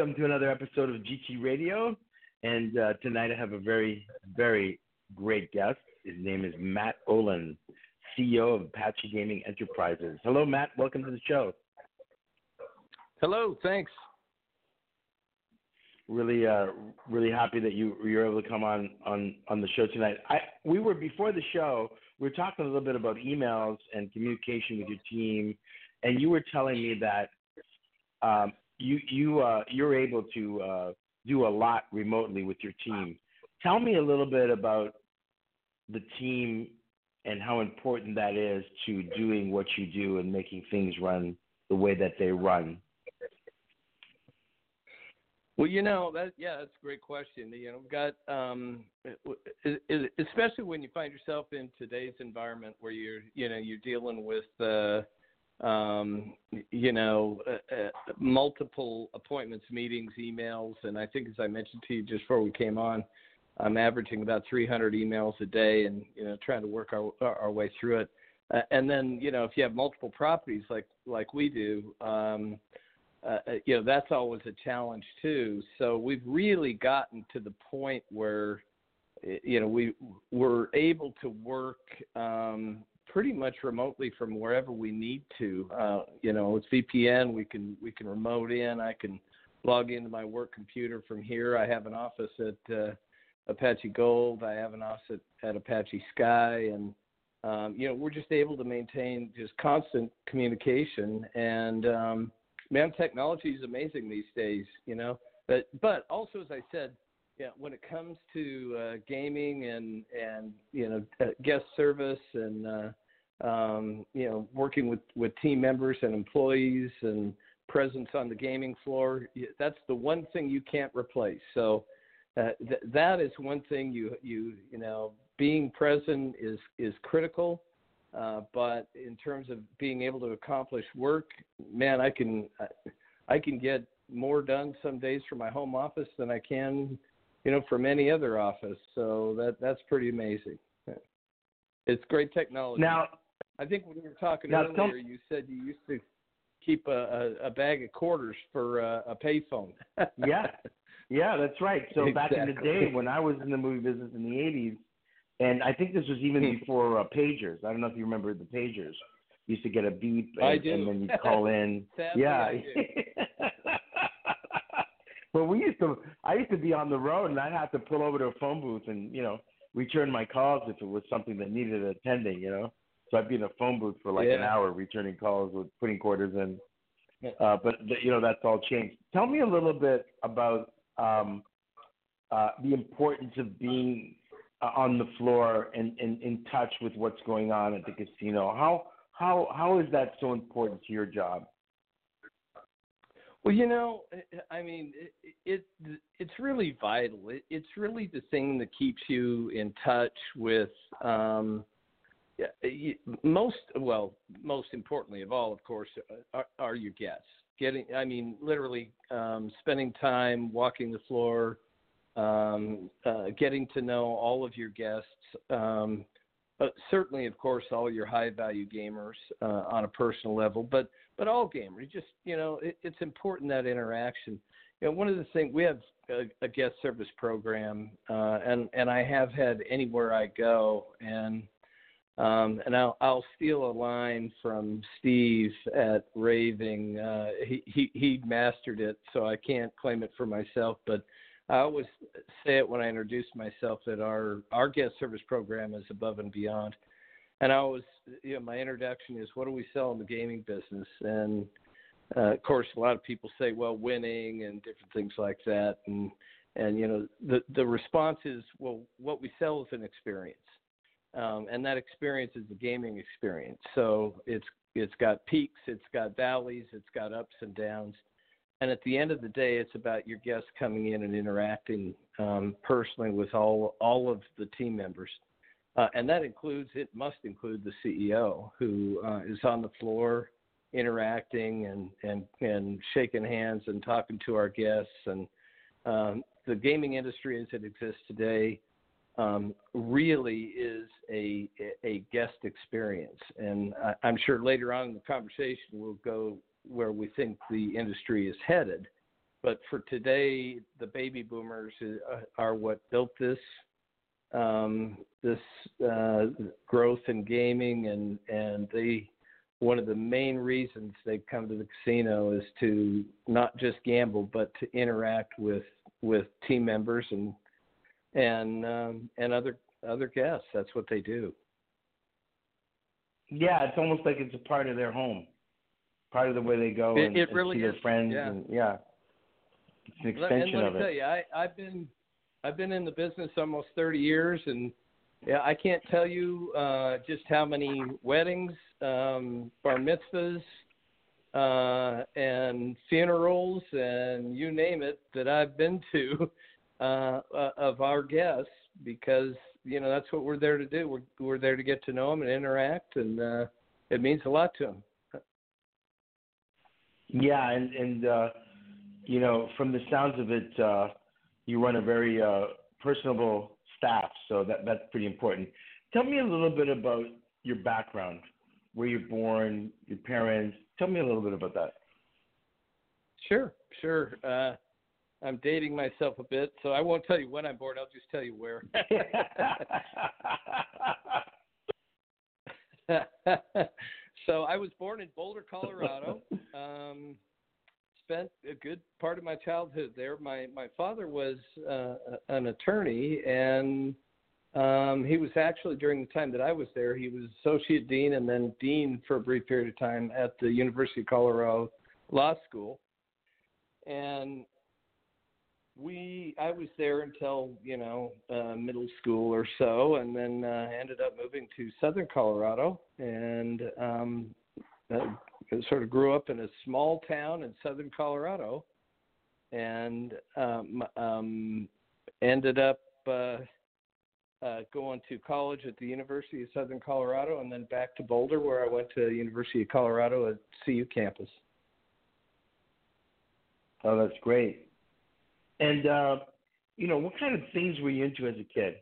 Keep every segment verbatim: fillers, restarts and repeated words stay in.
welcome to another episode of G T Radio. And uh, tonight I have a very, very great guest. His name is Matt Olin, C E O of Apache Gaming Enterprises. Hello, Matt. Welcome to the show. Hello. Thanks. Really, uh, really happy that you you're able to come on, on, on the show tonight. I we were before the show. We were talking a little bit about emails and communication with your team, and you were telling me that um, you you uh, you're able to uh, do a lot remotely with your team. Tell me a little bit about the team and how important that is to doing what you do and making things run the way that they run. Well, you know, that yeah, that's a great question. You know, we've got, um, especially when you find yourself in today's environment where you're, you know, you're dealing with, uh, um, you know, uh, uh, multiple appointments, meetings, emails, and I think as I mentioned to you just before we came on, I'm averaging about three hundred emails a day, and you know, trying to work our our way through it. Uh, and then, you know, if you have multiple properties like like we do. Um, Uh, you know, that's always a challenge too. So we've really gotten to the point where, you know, we we're able to work um, pretty much remotely from wherever we need to. Uh, you know, it's V P N. We can we can remote in. I can log into my work computer from here. I have an office at uh, Apache Gold. I have an office at, at Apache Sky, and um, you know, we're just able to maintain just constant communication and. Um, Man, technology is amazing these days, you know. But but also, as I said, yeah, when it comes to uh, gaming and and you know uh, guest service and uh, um, you know working with, with team members and employees and presence on the gaming floor, that's the one thing you can't replace. So uh, th- that is one thing you you you know being present is is critical. Uh, but in terms of being able to accomplish work, man, I can I can get more done some days from my home office than I can, you know, from any other office. So that that's pretty amazing. It's great technology. Now, I think when we were talking now, earlier, don't... you said you used to keep a, a, a bag of quarters for a, a payphone. yeah, yeah, that's right. So exactly. back in the day when I was in the movie business in the eighties. And I think this was even before uh, pagers. I don't know if you remember the pagers. You used to get a beep, and, I do. and then you'd call in. Sadly, yeah. I do. But we used to. I used to be on the road, and I'd have to pull over to a phone booth and you know return my calls if it was something that needed attending. You know, so I'd be in a phone booth for like yeah. an hour returning calls with putting quarters in. Uh, but the, you know that's all changed. Tell me a little bit about um, uh, the importance of being on the floor and, and in touch with what's going on at the casino. How how how is that so important to your job? Well, you know, I mean, it, it it's really vital. It, it's really the thing that keeps you in touch with um, most. Well, most importantly of all, of course, are, are your guests. Getting, I mean, literally um, spending time walking the floor. Um, uh, getting to know all of your guests, um, but certainly, of course, all your high-value gamers uh, on a personal level, but but all gamers. Just you know, it, it's important that interaction. You know, one of the things we have a, a guest service program, uh, and and I have had anywhere I go, and um, and I'll I'll steal a line from Steve at Raving. Uh, he he he mastered it, so I can't claim it for myself, but I always say it when I introduce myself that our, our guest service program is above and beyond. And I always, you know, my introduction is, what do we sell in the gaming business? And, uh, of course, a lot of people say, well, winning and different things like that. And, and you know, the, the response is, well, what we sell is an experience. Um, and that experience is the gaming experience. So it's it's got peaks, it's got valleys, it's got ups and downs. And at the end of the day, it's about your guests coming in and interacting um, personally with all all of the team members. Uh, and that includes, it must include the C E O who uh, is on the floor interacting and, and, and shaking hands and talking to our guests. And um, the gaming industry as it exists today um, really is a, a guest experience. And I, I'm sure later on in the conversation we'll go where we think the industry is headed. but for today, the baby boomers are what built this um, this uh, growth in gaming, and and they one of the main reasons they come to the casino is to not just gamble, but to interact with with team members and and um, and other other guests. That's what they do. Yeah, it's almost like it's a part of their home, part of the way they go It, and, it and really see is. their friends. Yeah. And yeah, it's an Let- and extension let of me it. tell you, I, I've been I've been in the business almost thirty years, and yeah, I can't tell you uh, just how many weddings, um, bar mitzvahs, uh, and funerals, and you name it, that I've been to uh, uh, of our guests, because you know that's what we're there to do. We're we're there to get to know them and interact, and uh, it means a lot to them. Yeah, and and uh, you know, from the sounds of it, uh, you run a very uh, personable staff, so that that's pretty important. Tell me a little bit about your background, where you're born, your parents. Tell me a little bit about that. Sure, sure. Uh, I'm dating myself a bit, so I won't tell you when I'm born. I'll just tell you where. So I was born in Boulder, Colorado. Um, spent a good part of my childhood there. My my father was uh, an attorney, and um, he was actually, during the time that I was there, he was associate dean and then dean for a brief period of time at the University of Colorado Law School. And we, I was there until, you know, uh, middle school or so, and then uh, ended up moving to Southern Colorado, and um, uh, sort of grew up in a small town in Southern Colorado, and um, um, ended up uh, uh, going to college at the University of Southern Colorado, and then back to Boulder, where I went to the University of Colorado at C U campus. Oh, that's great. And, uh, you know, what kind of things were you into as a kid?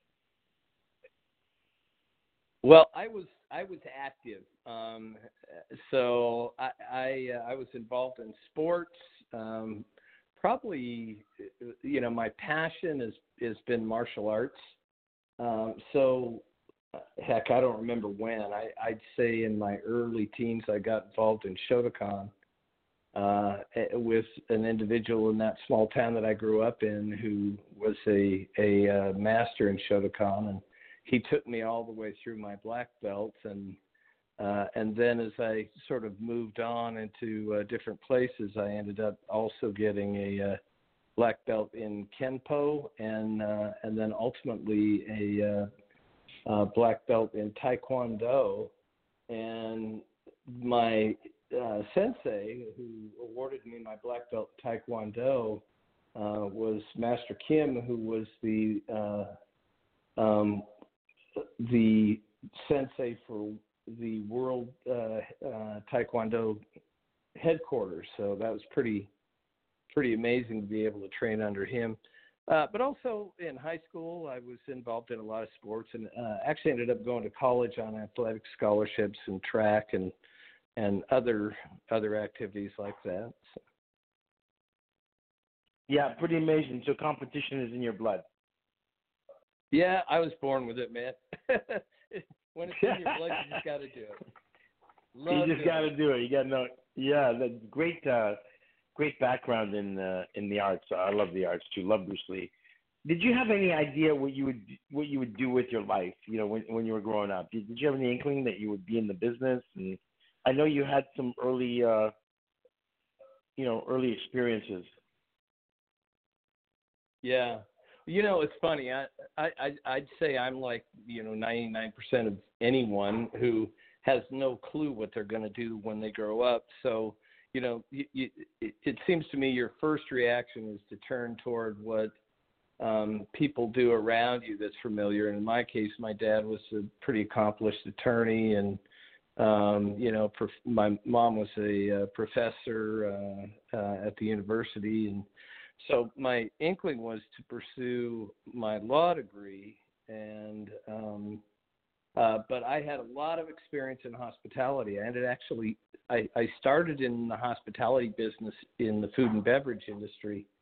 Well, I was I was active, um, so I I, uh, I was involved in sports. Um, probably, you know, my passion has has been martial arts. Um, so, heck, I don't remember when. I, I'd say in my early teens, I got involved in Shotokan. Uh, with an individual in that small town that I grew up in who was a, a uh, master in Shotokan, and he took me all the way through my black belt, and uh, and then as I sort of moved on into uh, different places, I ended up also getting a uh, black belt in Kenpo, and uh, and then ultimately a uh, uh, black belt in Taekwondo, and my Uh, sensei who awarded me my black belt in Taekwondo uh, was Master Kim, who was the uh, um, the sensei for the World uh, uh, Taekwondo headquarters. So that was pretty pretty amazing to be able to train under him. Uh, but also in high school, I was involved in a lot of sports, and uh, actually ended up going to college on athletic scholarships and track and and other other activities like that. So. Yeah, pretty amazing. So competition is in your blood. Yeah, I was born with it, man. When it's in your blood, you just got to do it. Love you just got to do it. You got to know. Yeah, that's great. Uh, great background in uh, in the arts. I love the arts too. Love Bruce Lee. Did you have any idea what you would what you would do with your life? You know, when when you were growing up, did, did you have any inkling that you would be in the business? And I know you had some early, uh, you know, early experiences. Yeah, you know, it's funny. I, I, I'd say I'm like, you know, ninety-nine percent of anyone who has no clue what they're going to do when they grow up. So, you know, you, you, it, it seems to me your first reaction is to turn toward what um, people do around you that's familiar. And in my case, my dad was a pretty accomplished attorney, and Um, you know, prof- my mom was a uh, professor uh, uh, at the university, and so my inkling was to pursue my law degree. And um, uh, but I had a lot of experience in hospitality. I ended actually, I, I started in the hospitality business in the food and beverage industry,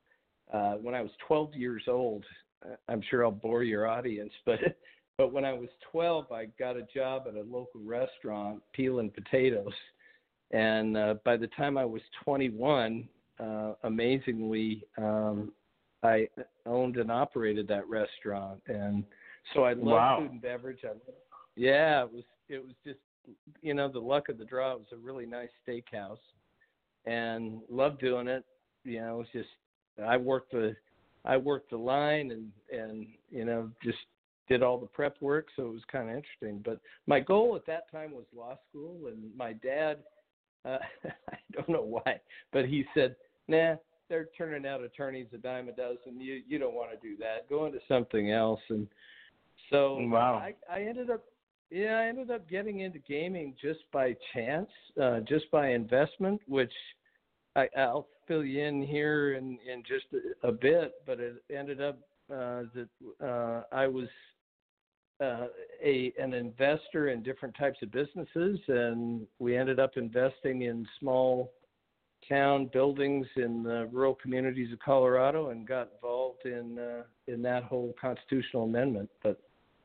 uh, when I was twelve years old. I'm sure I'll bore your audience, but but when I was twelve, I got a job at a local restaurant peeling potatoes, and uh, by the time I was twenty-one, uh, amazingly, um, I owned and operated that restaurant, and so I love wow. food and beverage. I, yeah, it was it was just, you know, the luck of the draw. It was a really nice steakhouse, and loved doing it. You know, it was just I worked the I worked the line and and you know just did all the prep work, so it was kind of interesting. But my goal at that time was law school, and my dad, uh, I don't know why, but he said, "Nah, they're turning out attorneys a dime a dozen. You you don't want to do that. Go into something else." And so Wow. I, I ended up, yeah, I ended up getting into gaming just by chance, uh, just by investment, which I, I'll fill you in here in, in just a, a bit. But it ended up uh, that uh, I was uh, a an investor in different types of businesses, and we ended up investing in small town buildings in the rural communities of Colorado, and got involved in uh, in that whole constitutional amendment. But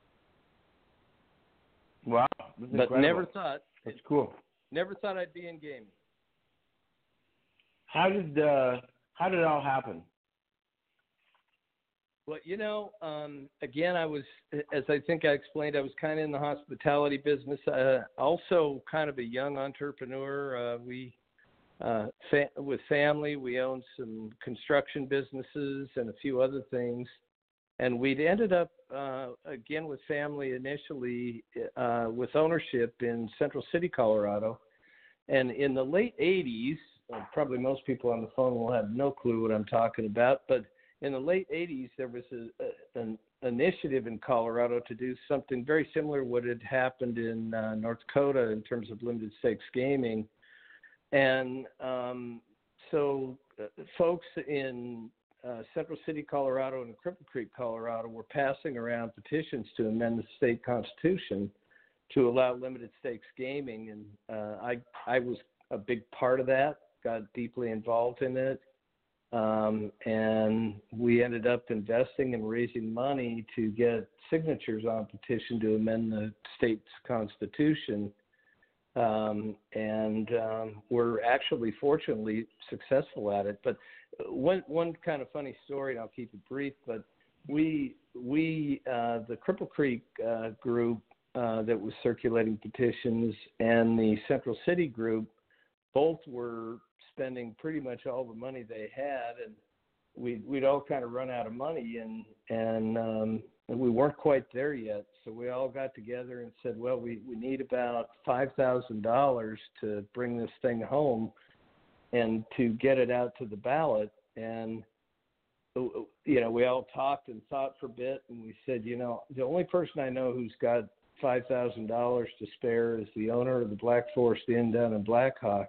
wow, this is but incredible. never thought That's cool. never thought I'd be in gaming. How did uh, how did it all happen? Well, you know, um, again, I was, as I think I explained, I was kind of in the hospitality business. Uh, also, kind of a young entrepreneur. Uh, we Uh, fa- with family, we owned some construction businesses and a few other things. And we'd ended up, uh, again, with family initially uh, with ownership in Central City, Colorado. And in the late eighties, uh, probably most people on the phone will have no clue what I'm talking about, but in the late eighties, there was a, a, an initiative in Colorado to do something very similar to what had happened in uh, North Dakota in terms of limited stakes gaming. And um, so uh, folks in uh, Central City, Colorado, and Cripple Creek, Colorado, were passing around petitions to amend the state constitution to allow limited stakes gaming. And uh, I, I was a big part of that, got deeply involved in it. Um, and we ended up investing and raising money to get signatures on a petition to amend the state's constitution. Um, and um, we're actually, fortunately, successful at it. But one one kind of funny story, and I'll keep it brief. But we we uh, the Cripple Creek uh, group uh, that was circulating petitions, and the Central City group, both were spending pretty much all the money they had, and we'd we'd all kind of run out of money, and and um, And we weren't quite there yet, so we all got together and said, well, we, we need about five thousand dollars to bring this thing home and to get it out to the ballot. And, you know, we all talked and thought for a bit, and we said, you know, the only person I know who's got five thousand dollars to spare is the owner of the Black Forest Inn down in Black Hawk.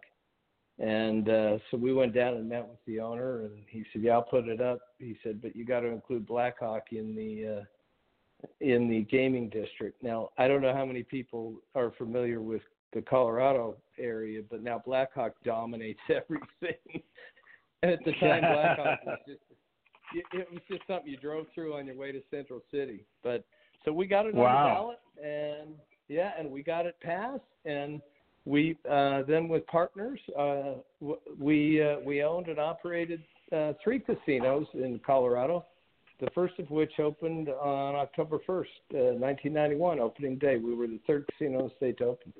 And uh, so we went down and met with the owner, and he said, yeah, I'll put it up. He said, but you got to include Black Hawk in the uh, in the gaming district. Now, I don't know how many people are familiar with the Colorado area, but now Black Hawk dominates everything. And at the time, Black Hawk was just, it, it was just something you drove through on your way to Central City. But so we got it wow. on the ballot, and yeah, and we got it passed. And we uh, then with partners, uh, we uh, we owned and operated uh, three casinos in Colorado. The first of which opened on October first, uh, nineteen ninety-one, opening day. We were the third casino in the state to open.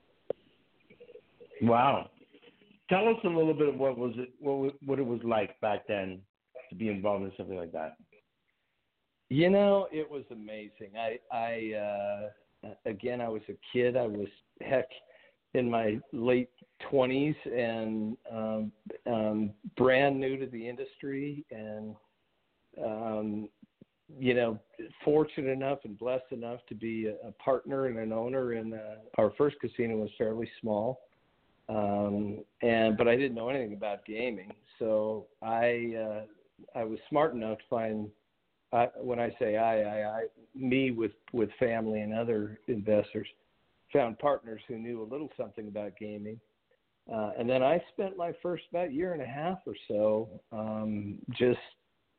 Wow. Tell us a little bit of what was it, what, what it was like back then to be involved in something like that. You know, it was amazing. I, I uh, again, I was a kid. I was, heck, in my late twenties and um, um, brand new to the industry, and Um, you know, fortunate enough and blessed enough to be a, a partner and an owner in uh, our first casino was fairly small. Um, and, but I didn't know anything about gaming. So I, uh, I was smart enough to find, uh, when I say I, I, I, me with, with family and other investors, found partners who knew a little something about gaming. Uh, and then I spent my first about year and a half or so, um, just,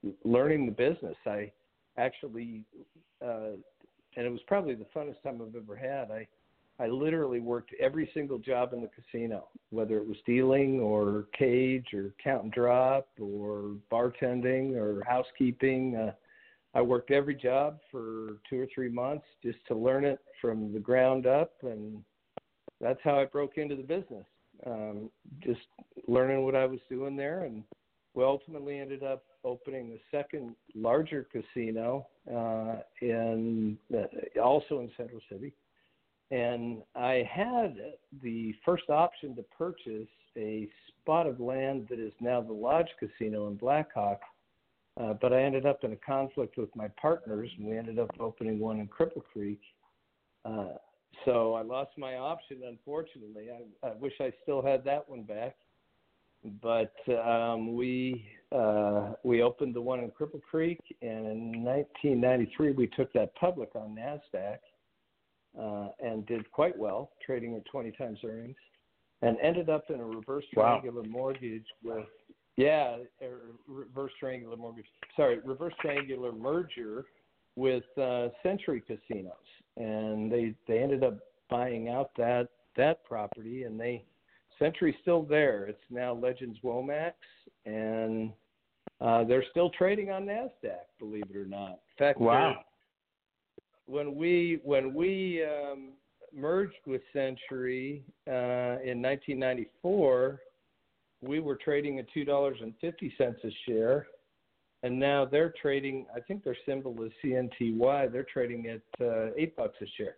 learning the business. I actually, uh, and it was probably the funnest time I've ever had. I, I literally worked every single job in the casino, whether it was dealing or cage or count and drop or bartending or housekeeping. Uh, I worked every job for two or three months just to learn it from the ground up, and that's how I broke into the business. Um, just learning what I was doing there, and we ultimately ended up opening a second larger casino uh, in uh, also in Central City. And I had the first option to purchase a spot of land that is now the Lodge Casino in Blackhawk, uh, but I ended up in a conflict with my partners, and we ended up opening one in Cripple Creek. Uh, so I lost my option, unfortunately. I, I wish I still had that one back. But um, we uh, we opened the one in Cripple Creek, and in nineteen ninety-three we took that public on NASDAQ uh, and did quite well, trading at twenty times earnings, and ended up in a reverse triangular wow. mortgage with, yeah, a reverse triangular mortgage, sorry, reverse triangular merger with uh, Century Casinos. And they, they ended up buying out that, that property, and they Century's still there. It's now Legends Womax, and uh, they're still trading on NASDAQ, believe it or not. In fact, wow. when we when we um, merged with Century uh, in nineteen ninety-four, we were trading at two dollars and fifty cents a share, and now they're trading. I think their symbol is C N T Y. They're trading at uh, eight bucks a share.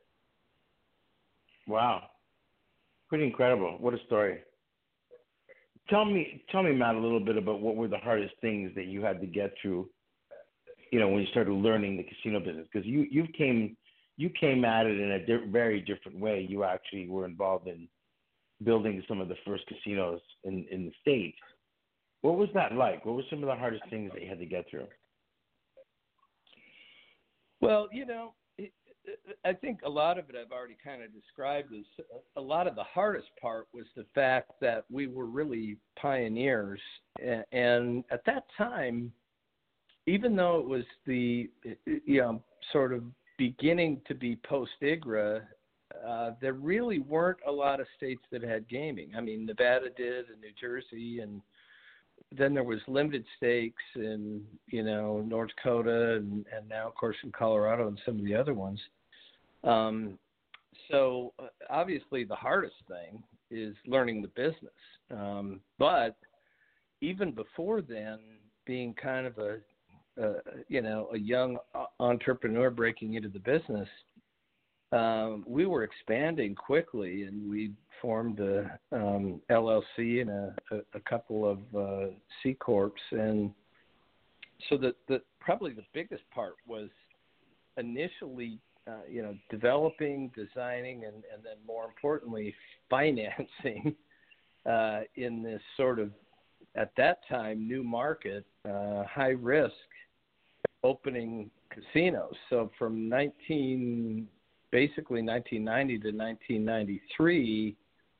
Wow. Pretty incredible. What a story. Tell me, tell me, Matt, a little bit about what were the hardest things that you had to get through, you know, when you started learning the casino business? Because you, you came, you came at it in a di- very different way. You actually were involved in building some of the first casinos in, in the States. What was that like? What were some of the hardest things that you had to get through? Well, you know, I think a lot of it I've already kind of described. As a lot of the hardest part was the fact that we were really pioneers. And at that time, even though it was the, you know, sort of beginning to be post-I G R A, uh, there really weren't a lot of states that had gaming. I mean, Nevada did, and New Jersey, and then there was limited stakes in, you know, North Dakota, and, and now, of course, in Colorado and some of the other ones. Um, so uh, obviously the hardest thing is learning the business. Um, but even before then, being kind of a, uh, you know, a young entrepreneur breaking into the business, um, we were expanding quickly, and we formed a um, L L C and a, a, a couple of uh, C Corps. And so the, the probably the biggest part was initially Uh, you know, developing, designing, and, and then more importantly, financing uh, in this sort of, at that time, new market, uh, high risk, opening casinos. So from nineteen, basically nineteen ninety to nineteen ninety-three,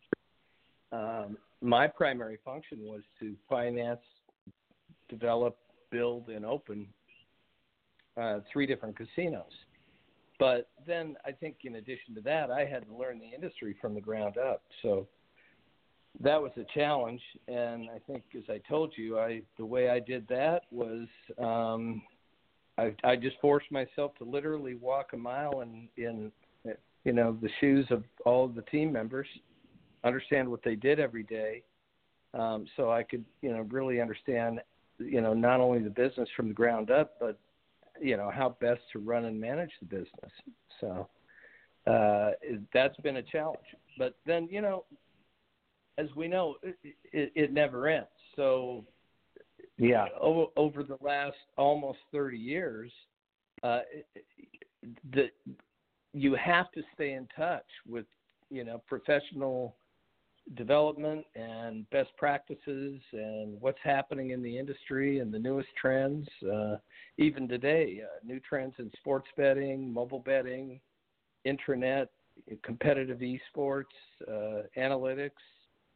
um, my primary function was to finance, develop, build, and open uh, three different casinos. But then I think in addition to that, I had to learn the industry from the ground up. So that was a challenge. And I think, as I told you, I the way I did that was um, I, I just forced myself to literally walk a mile in, in, you know, the shoes of all of the team members, understand what they did every day, um, so I could, you know, really understand, you know, not only the business from the ground up, but you know, how best to run and manage the business. So uh, that's been a challenge. But then, you know, as we know, it, it, it never ends. So yeah, over, over the last almost thirty years, uh, the, you have to stay in touch with, you know, professional development and best practices and what's happening in the industry and the newest trends. Uh, even today, uh, new trends in sports betting, mobile betting, intranet, competitive esports, uh, analytics.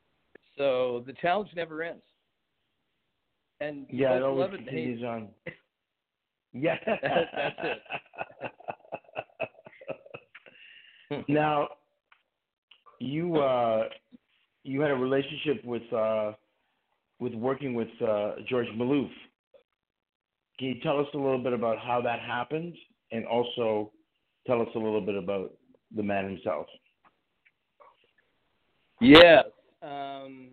So the challenge never ends. And yeah, it love always it, continues hate, on. Yeah. That's it. Now, you uh, you had a relationship with uh, with working with uh, George Maloof. Can you tell us a little bit about how that happened, and also tell us a little bit about the man himself? Yes. Um,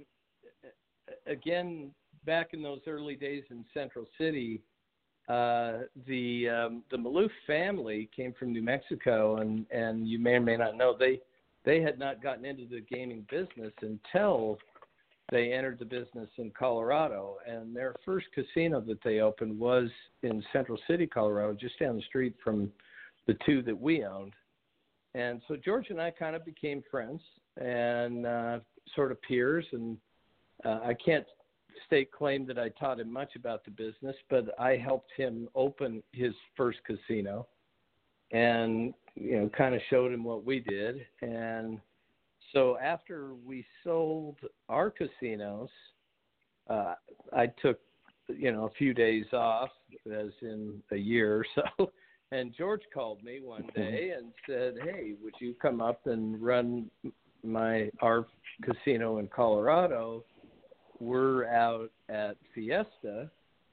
again, back in those early days in Central City, uh, the um, the Maloof family came from New Mexico, and, and you may or may not know they they had not gotten into the gaming business until they entered the business in Colorado. And their first casino that they opened was in Central City, Colorado, just down the street from the two that we owned. And so George and I kind of became friends and uh, sort of peers. And uh, I can't state claim that I taught him much about the business, but I helped him open his first casino and, you know, kind of showed him what we did. And so after we sold our casinos, uh, I took, you know, a few days off, as in a year or so. And George called me one day and said, "Hey, would you come up and run my our casino in Colorado? We're out at Fiesta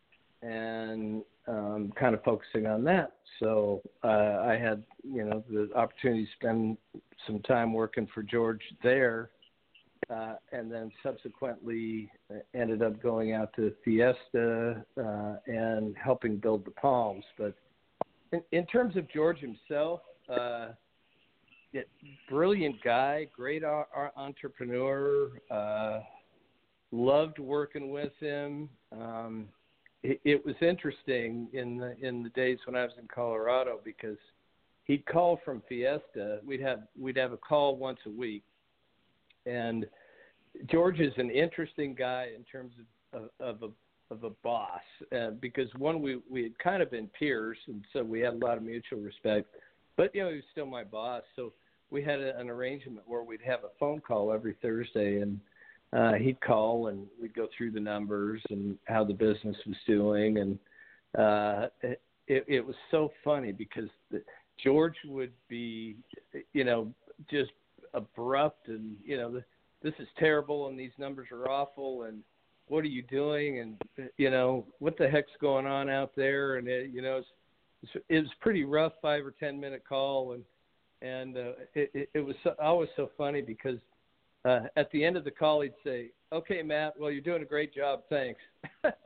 and um, kind of focusing on that." So uh, I had, you know, the opportunity to spend some time working for George there, uh, and then subsequently ended up going out to Fiesta uh, and helping build the Palms. But in, in terms of George himself, uh, it, brilliant guy, great ar- ar- entrepreneur, uh, loved working with him. Um, it, it was interesting in the in the days when I was in Colorado because he'd call from Fiesta. We'd have we'd have a call once a week, and George is an interesting guy in terms of of, of a of a boss uh, because one we we had kind of been peers, and so we had a lot of mutual respect. But you know, he was still my boss, so we had a, an arrangement where we'd have a phone call every Thursday, and uh, he'd call and we'd go through the numbers and how the business was doing, and uh, it, it was so funny because the, George would be, you know, just abrupt and, you know, this is terrible and these numbers are awful and what are you doing and, you know, what the heck's going on out there? And, it, you know, it's, it was pretty rough five or ten minute call. And, and uh, it, it, it was so, always so funny because uh, at the end of the call, he'd say, "Okay, Matt, well, you're doing a great job. Thanks." But,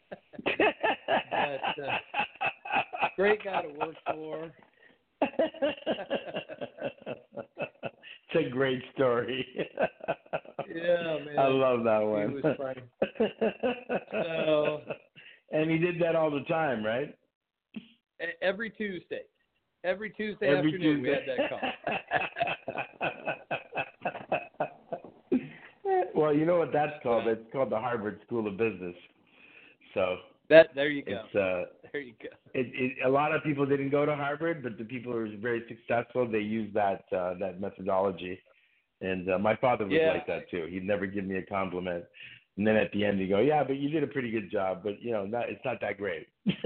uh, great guy to work for. It's a great story. Yeah, man. I love that one. He was funny. So, and he did that all the time, right? Every Tuesday. Every Tuesday Every afternoon Tuesday. we had that call. Well, you know what that's called? It's called the Harvard School of Business. So that there you go. It's, uh, there you go. It, it, a lot of people didn't go to Harvard, but the people who were very successful, they used that uh, that methodology. And uh, my father was yeah. like that too. He'd never give me a compliment, and then at the end he'd go, "Yeah, but you did a pretty good job, but you know, not, it's not that great."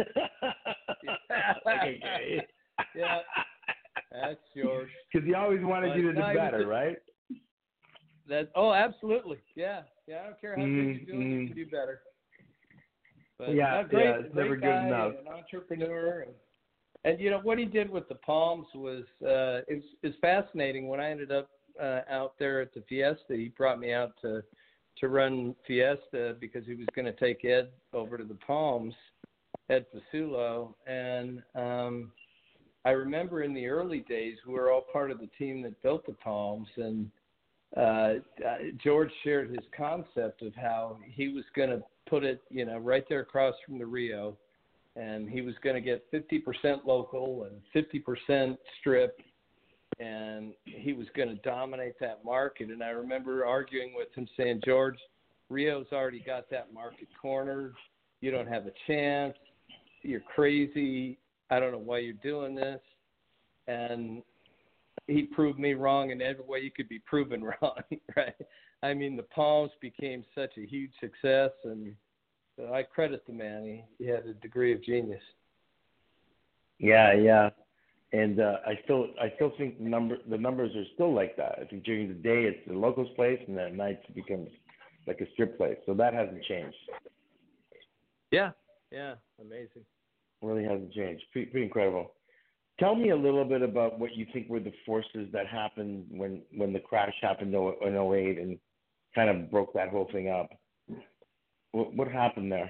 Like, okay. Yeah, that's yours. Because he always wanted but you to do no, better, just, right? That oh, absolutely. Yeah, yeah. I don't care how mm, good you're doing, mm. you can do better. But yeah, no, great, yeah, it's great never guy, good enough. An entrepreneur, and, and you know what he did with the Palms was uh, it's it's fascinating. When I ended up uh, out there at the Fiesta, he brought me out to to run Fiesta because he was going to take Ed over to the Palms, Ed Fasulo, and um, I remember in the early days we were all part of the team that built the Palms, and uh, George shared his concept of how he was going to put it, you know, right there across from the Rio, and he was going to get fifty percent local and fifty percent strip, and he was going to dominate that market. And I remember arguing with him saying, "George, Rio's already got that market cornered. You don't have a chance. You're crazy. I don't know why you're doing this." And he proved me wrong in every way you could be proven wrong, right? I mean, the Palms became such a huge success, and so I credit the man. He, he had a degree of genius. Yeah, yeah. And uh, I still I still think number the numbers are still like that. I think during the day it's the locals place, and then at night it becomes like a strip place. So that hasn't changed. Yeah, yeah, amazing. Really hasn't changed. Pretty, pretty incredible. Tell me a little bit about what you think were the forces that happened when when the crash happened in oh eight and kind of broke that whole thing up. What, what happened there?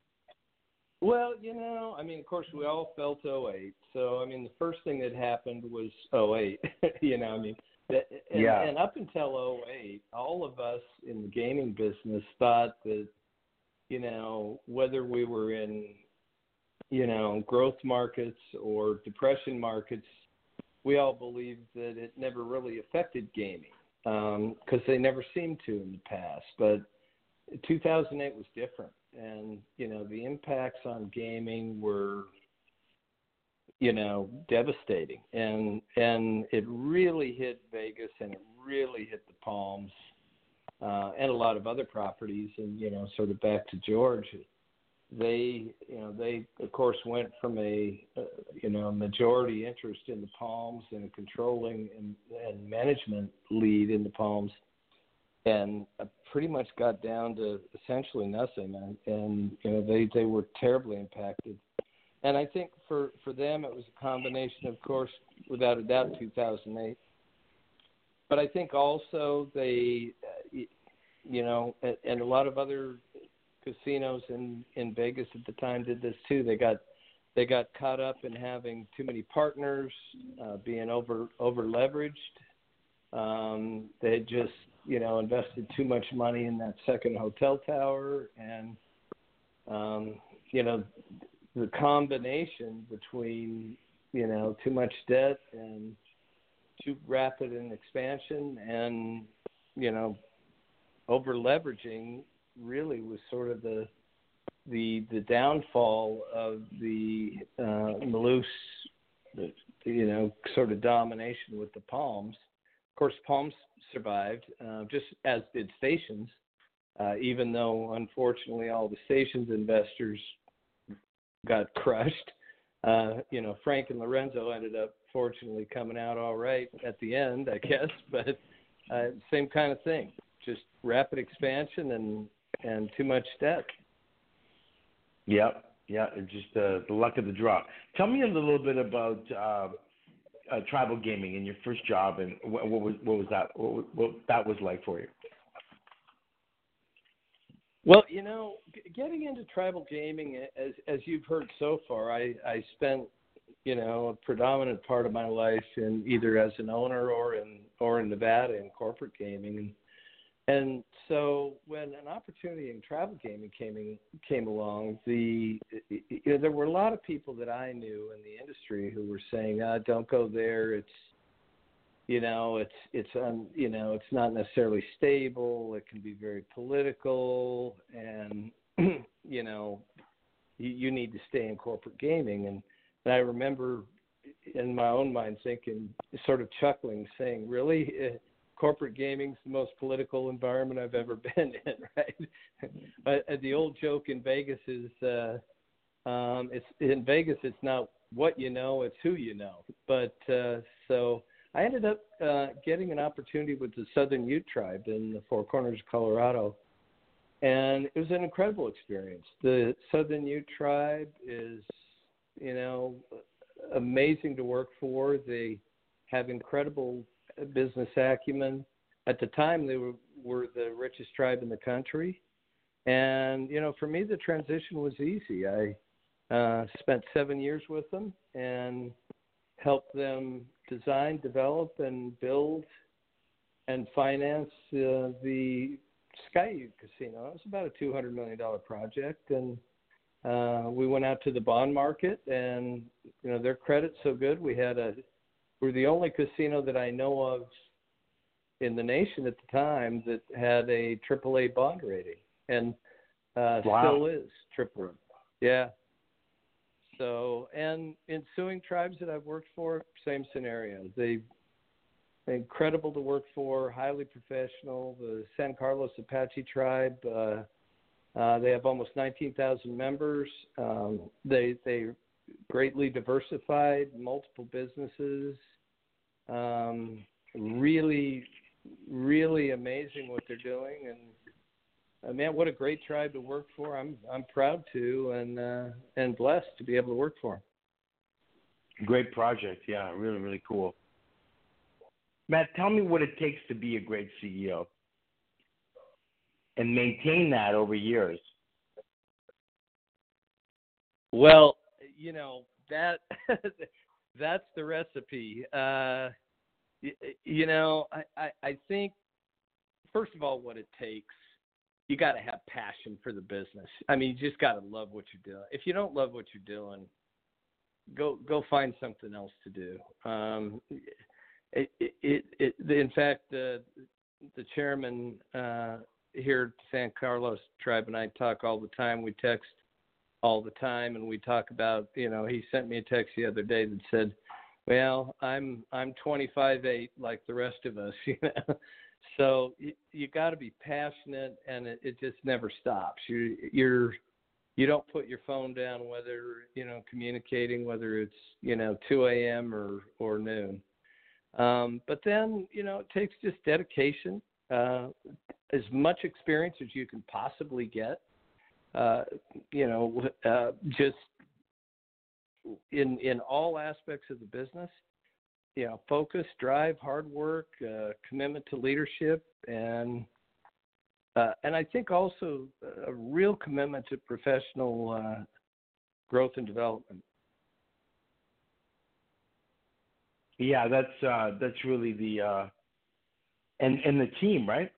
Well, you know, I mean, of course, we all felt oh eight. So, I mean, the first thing that happened was oh eight. you know, I mean, that, and, Yeah. and up until oh eight, all of us in the gaming business thought that, you know, whether we were in, you know, growth markets or depression markets, we all believed that it never really affected gaming because um, they never seemed to in the past. But two thousand eight was different. And, you know, the impacts on gaming were, you know, devastating. And and it really hit Vegas and it really hit the Palms uh, and a lot of other properties. And, you know, sort of back to George, they, you know, they, of course, went from a, uh, you know, majority interest in the Palms and a controlling and, and management lead in the Palms, and pretty much got down to essentially nothing. And, and you know, they, they were terribly impacted. And I think for, for them, it was a combination, of course, without a doubt, two thousand eight. But I think also they, uh, you know, and, and a lot of other casinos in, in Vegas at the time did this too. They got they got caught up in having too many partners, uh, being over over leveraged. Um, they just, you know, invested too much money in that second hotel tower, and um, you know, the combination between, you know, too much debt and too rapid an expansion and, you know, over leveraging really was sort of the the the downfall of the uh, Maloof, the, you know, sort of domination with the Palms. Of course, Palms survived, uh, just as did Stations, uh, even though unfortunately all the Stations investors got crushed. Uh, you know, Frank and Lorenzo ended up fortunately coming out all right at the end, I guess, but uh, same kind of thing, just rapid expansion and, and too much debt. Yep, yeah, it's just uh, the luck of the draw. Tell me a little bit about uh, uh, tribal gaming and your first job, and what, what was what was that what, what that was like for you? Well, you know, g- getting into tribal gaming, as as you've heard so far, I, I spent, you know, a predominant part of my life in either as an owner or in or in Nevada in corporate gaming, and and so when an opportunity in tribal gaming came in, came along, the you know, there were a lot of people that I knew in the industry who were saying, ah, "Don't go there. It's You know, it's it's um, you know, it's not necessarily stable. It can be very political, and you know, you, you need to stay in corporate gaming." And, and I remember, in my own mind, thinking, sort of chuckling, saying, "Really, uh, corporate gaming's the most political environment I've ever been in, right?" uh, the old joke in Vegas is, uh, um, it's in Vegas, it's not what you know, it's who you know. But uh, so. I ended up uh, getting an opportunity with the Southern Ute Tribe in the Four Corners of Colorado, and it was an incredible experience. The Southern Ute Tribe is, you know, amazing to work for. They have incredible business acumen. At the time, they were, were the richest tribe in the country, and, you know, for me, the transition was easy. I uh, spent seven years with them and helped them design, develop, and build and finance uh, the Sky Ute Casino. It was about a two hundred million dollars project, and uh, we went out to the bond market, and you know, their credit's so good. We had a we're the only casino that I know of in the nation at the time that had a triple A bond rating, and uh, Wow. still is triple A. Yeah. So, and ensuing tribes that I've worked for, same scenario. They, they're incredible to work for, highly professional. The San Carlos Apache tribe, uh, uh, they have almost nineteen thousand members. Um, they they greatly diversified, multiple businesses. Um, really, really amazing what they're doing, and uh, man, what a great tribe to work for. I'm I'm proud to and uh, and blessed to be able to work for them. Great project, yeah, really, really cool. Matt, tell me what it takes to be a great C E O and maintain that over years. Well, you know that that's the recipe. Uh, you, you know, I, I, I think first of all, what it takes, you got to have passion for the business. I mean, you just got to love what you're doing. If you don't love what you're doing, go go find something else to do. Um, it, it, it, it, in fact, uh, the chairman uh, here at San Carlos Tribe and I talk all the time. We text all the time, and we talk about, you know, he sent me a text the other day that said, well, I'm I'm twenty-five eight like the rest of us, you know. So you, you got to be passionate, and it, it just never stops. You you're you don't put your phone down, whether, you know, communicating, whether it's, you know, two a.m. or or noon. Um, but then, you know, it takes just dedication, uh, as much experience as you can possibly get. Uh, you know, uh, just in in all aspects of the business, you know, focus, drive, hard work, uh, commitment to leadership, and uh, and I think also a real commitment to professional uh, growth and development. Yeah, that's uh, that's really the uh, and and the team, right?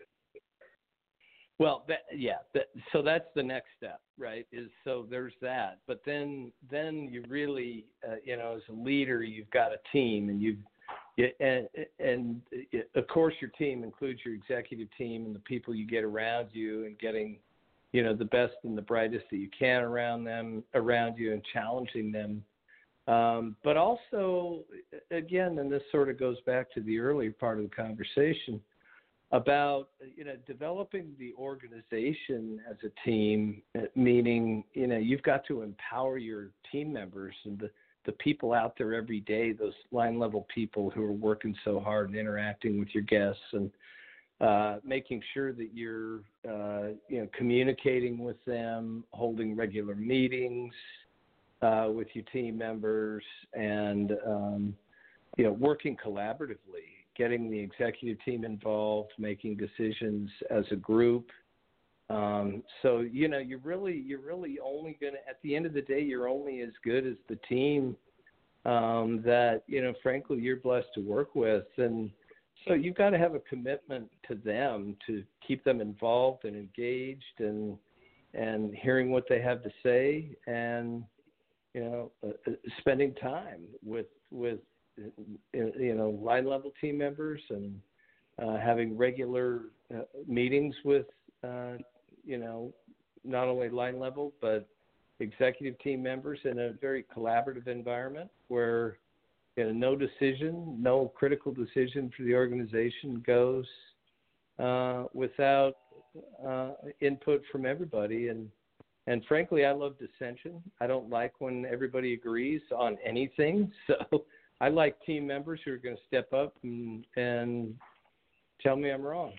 Well, that, yeah. That, so that's the next step, right? Is so there's that, but then then you really, uh, you know, as a leader, you've got a team, and you, you and and of course your team includes your executive team and the people you get around you, and getting, you know, the best and the brightest that you can around them, around you, and challenging them. Um, but also, again, and this sort of goes back to the earlier part of the conversation about, you know, developing the organization as a team, meaning, you know, you've got to empower your team members and the, the people out there every day, those line level people who are working so hard and interacting with your guests, and uh, making sure that you're, uh, you know, communicating with them, holding regular meetings uh, with your team members, and, um, you know, working collaboratively, getting the executive team involved, making decisions as a group. Um, so, you know, you're really, you're really only going to, at the end of the day, you're only as good as the team um, that, you know, frankly, you're blessed to work with. And so you've got to have a commitment to them to keep them involved and engaged, and, and hearing what they have to say, and, you know, uh, spending time with, with, you know, line level team members, and uh, having regular uh, meetings with, uh, you know, not only line level but executive team members in a very collaborative environment where, you know, no decision, no critical decision for the organization goes uh, without uh, input from everybody. And and frankly, I love dissension. I don't like when everybody agrees on anything. So I like team members who are going to step up and, and tell me I'm wrong.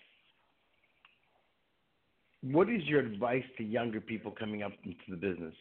What is your advice to younger people coming up into the business?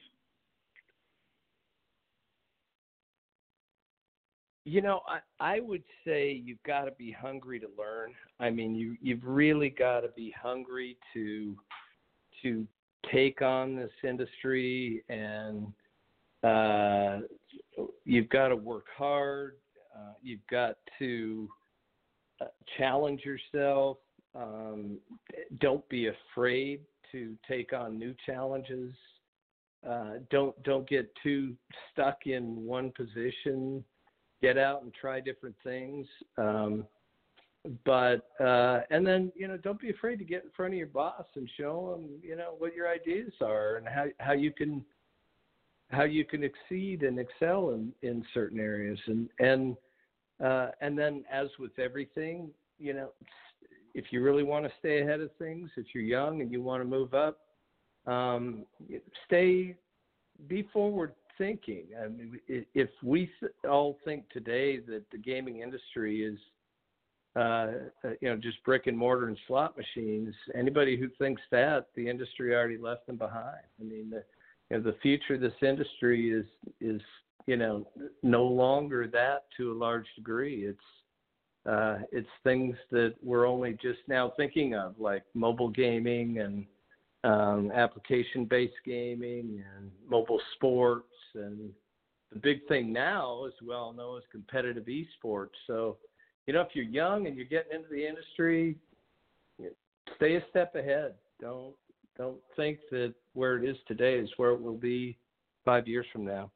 You know, I, I would say you've got to be hungry to learn. I mean, you, you've really got to be hungry to to take on this industry, and uh, you've got to work hard. Uh, you've got to uh, challenge yourself. Um, don't be afraid to take on new challenges. Uh, don't don't get too stuck in one position. Get out and try different things. Um, but uh, and then, you know, don't be afraid to get in front of your boss and show them, you know, what your ideas are, and how how you can how you can exceed and excel in, in certain areas. And and uh, and then, as with everything, you know, if you really want to stay ahead of things, if you're young and you want to move up, um, stay, be forward thinking. I mean, if we all think today that the gaming industry is, uh, you know, just brick and mortar and slot machines, anybody who thinks that, the industry already left them behind. I mean, the, you know, the future of this industry is, is, you know, no longer that to a large degree. It's, uh, it's things that we're only just now thinking of, like mobile gaming and um, application-based gaming and mobile sports. And the big thing now, as we all know, is competitive esports. So, you know, if you're young and you're getting into the industry, stay a step ahead. Don't don't think that where it is today is where it will be five years from now.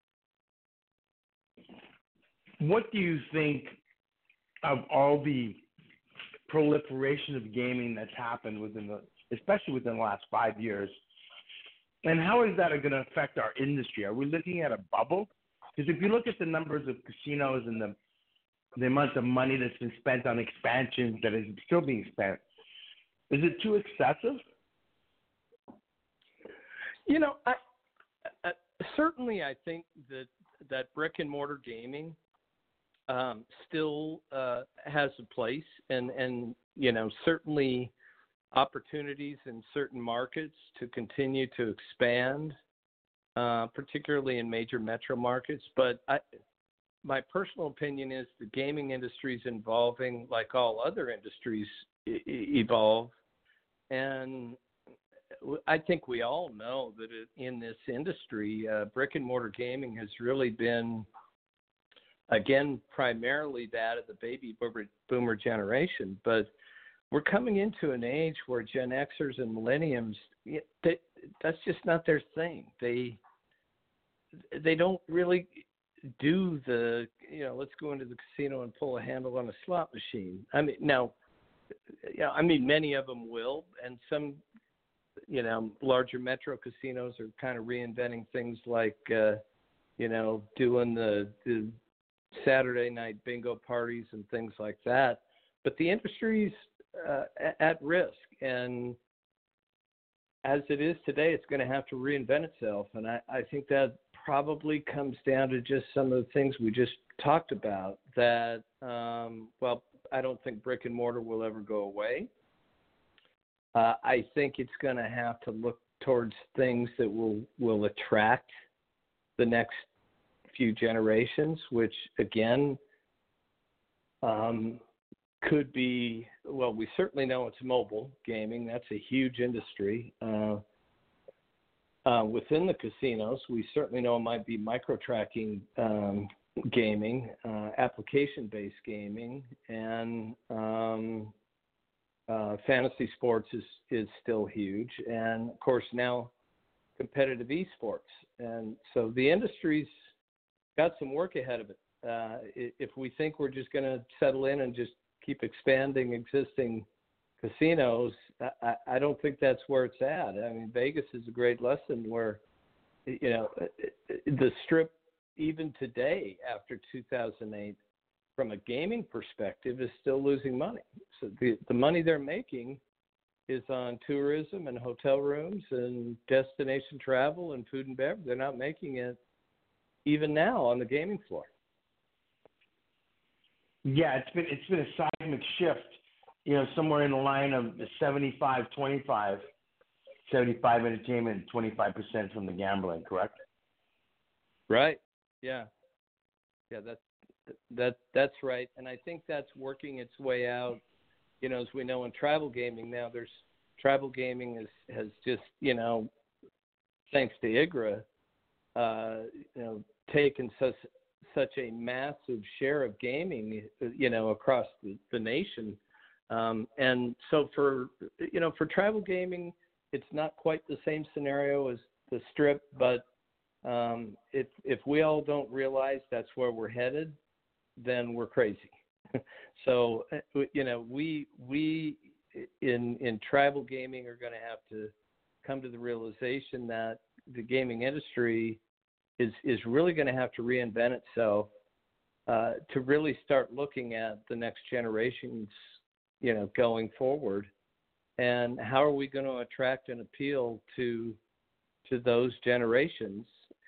What do you think of all the proliferation of gaming that's happened within the, especially within the last five years, and how is that going to affect our industry? Are we looking at a bubble? Because if you look at the numbers of casinos and the the amount of money that's been spent on expansions that is still being spent, is it too excessive? You know, I, I certainly I think that that brick and mortar gaming um, still uh, has a place, and and you know certainly opportunities in certain markets to continue to expand, uh, particularly in major metro markets. But I, my personal opinion is the gaming industry is evolving like all other industries e- evolve, and I think we all know that it, in this industry, uh, brick and mortar gaming has really been, again, primarily that of the baby boomer, boomer generation. But we're coming into an age where Gen Xers and Millenniums, they, that's just not their thing. They they don't really do the, you know, let's go into the casino and pull a handle on a slot machine. I mean, now, you know, I mean, many of them will, and some, you know, larger metro casinos are kind of reinventing things like, uh, you know, doing the, the Saturday night bingo parties and things like that. But the industry's uh, at risk, and as it is today, it's going to have to reinvent itself. And I, I think that probably comes down to just some of the things we just talked about, that, um, well, I don't think brick and mortar will ever go away. Uh, I think it's going to have to look towards things that will, will attract the next few generations, which, again, um, could be, well, we certainly know it's mobile gaming. That's a huge industry. Uh, uh, within the casinos, we certainly know it might be micro-tracking um, gaming, uh, application-based gaming, and um, uh, fantasy sports is, is still huge. And, of course, now competitive esports. And so the industry's got some work ahead of it. Uh, if we think we're just going to settle in and just keep expanding existing casinos, I, I don't think that's where it's at. I mean, Vegas is a great lesson where, you know, the Strip, even today after two thousand eight, from a gaming perspective, is still losing money. So the, the money they're making is on tourism and hotel rooms and destination travel and food and beverage. They're not making it even now on the gaming floor. Yeah, it's been it's been a seismic shift, you know, somewhere in the line of seventy-five twenty-five, seventy-five entertainment, twenty-five percent from the gambling, correct? Right. Yeah. Yeah, that's that that's right. And I think that's working its way out. You know, as we know in travel gaming now, there's travel gaming is, has just, you know, thanks to I G R A, uh, you know, taken such such a massive share of gaming, you know, across the, the nation. Um, and so for, you know, for travel gaming, it's not quite the same scenario as the Strip, but um, if, if we all don't realize that's where we're headed, then we're crazy. So, you know, we, we in, in travel gaming are going to have to come to the realization that the gaming industry is is really going to have to reinvent itself uh, to really start looking at the next generations, you know, going forward, and how are we going to attract and appeal to to those generations,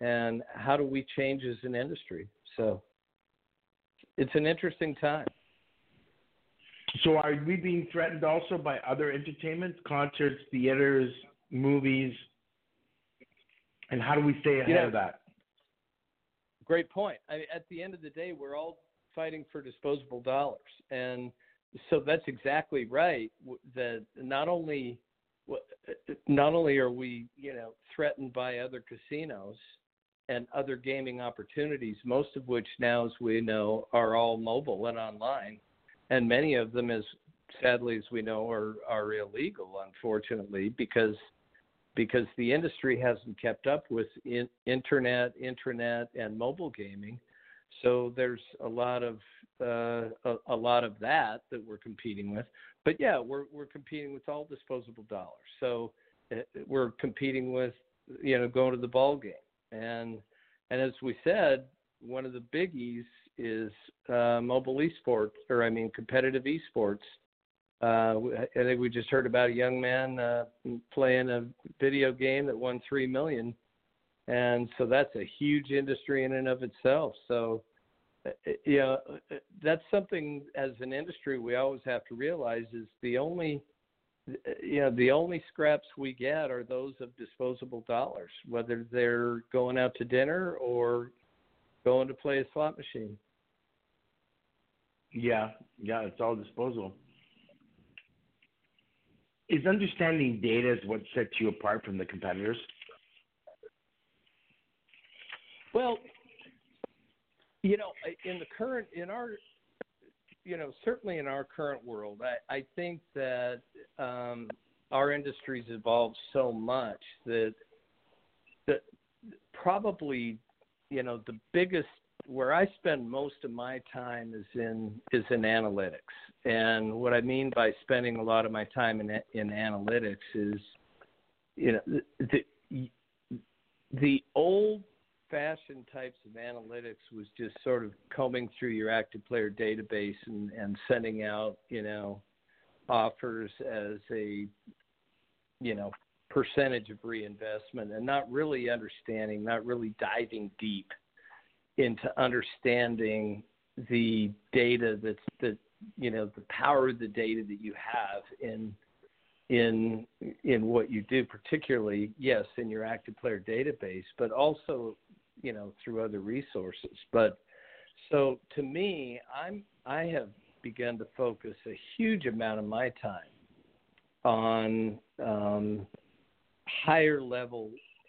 and how do we change as an industry? So it's an interesting time. So are we being threatened also by other entertainment, concerts, theaters, movies? And how do we stay ahead you know, of that? Great point. I, at the end of the day, we're all fighting for disposable dollars. And so that's exactly right, that not only not only are we, you know, threatened by other casinos and other gaming opportunities, most of which now, as we know, are all mobile and online. And many of them, as sadly as we know, are, are illegal, unfortunately, because because the industry hasn't kept up with in, internet, intranet, and mobile gaming. So there's a lot of uh, a, a lot of that that we're competing with. But yeah, we're we're competing with all disposable dollars. So uh, we're competing with, you know, going to the ball game, and and as we said, one of the biggies is uh, mobile esports, or I mean competitive esports. Uh, I think we just heard about a young man uh, playing a video game that won three million, and so that's a huge industry in and of itself. So, you know, that's something as an industry we always have to realize is the only, you know, the only scraps we get are those of disposable dollars, whether they're going out to dinner or going to play a slot machine. Yeah, yeah, it's all disposable. Is understanding data is what sets you apart from the competitors? Well, you know, in the current, in our, you know, certainly in our current world, I, I think that um, our industry's evolved so much that that probably, you know, the biggest, where I spend most of my time is in is in analytics. And what I mean by spending a lot of my time in in analytics is, you know, the the old fashioned types of analytics was just sort of combing through your active player database and, and sending out, you know, offers as a, you know, percentage of reinvestment, and not really understanding, not really diving deep into understanding the data that's the, you know, the power of the data that you have in in in what you do, particularly, yes, in your active player database, but also, you know, through other resources. But so to me, I'm I have begun to focus a huge amount of my time on um, higher level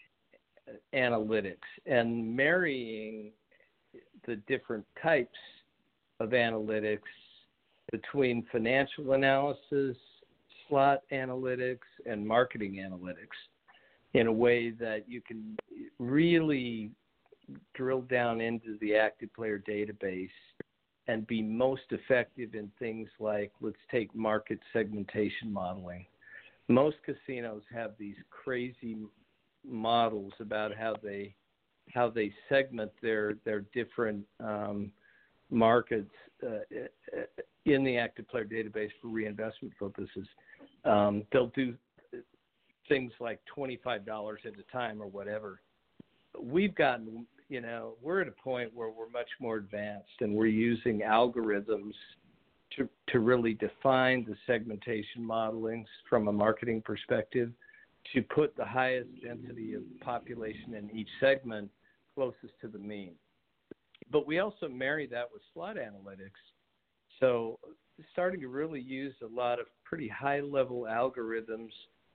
analytics and marrying the different types of analytics between financial analysis, slot analytics, and marketing analytics in a way that you can really drill down into the active player database and be most effective in things like, let's take market segmentation modeling. Most casinos have these crazy models about how they how they segment their their different um, markets uh, in the active player database for reinvestment purposes. Um, they'll do things like twenty-five dollars at a time or whatever. We've gotten, you know, we're at a point where we're much more advanced, and we're using algorithms to to really define the segmentation modelings from a marketing perspective, to put the highest density of population in each segment closest to the mean. But we also marry that with slot analytics. So starting to really use a lot of pretty high-level algorithms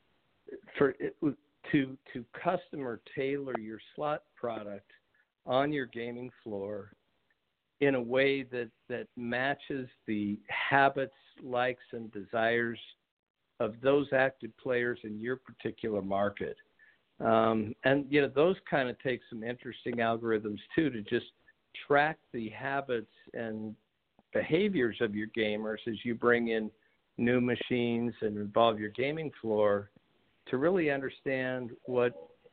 for to to customer tailor your slot product on your gaming floor in a way that, that matches the habits, likes, and desires of those active players in your particular market. Um, and, you know, those kind of take some interesting algorithms, too, to just track the habits and behaviors of your gamers as you bring in new machines and involve your gaming floor to really understand what,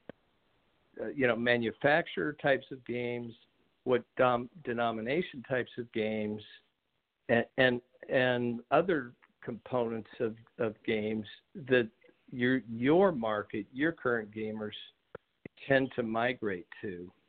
uh, you know, manufacturer types of games, what dom- denomination types of games, and, and, and other components of, of games that your your market, your current gamers tend to migrate to.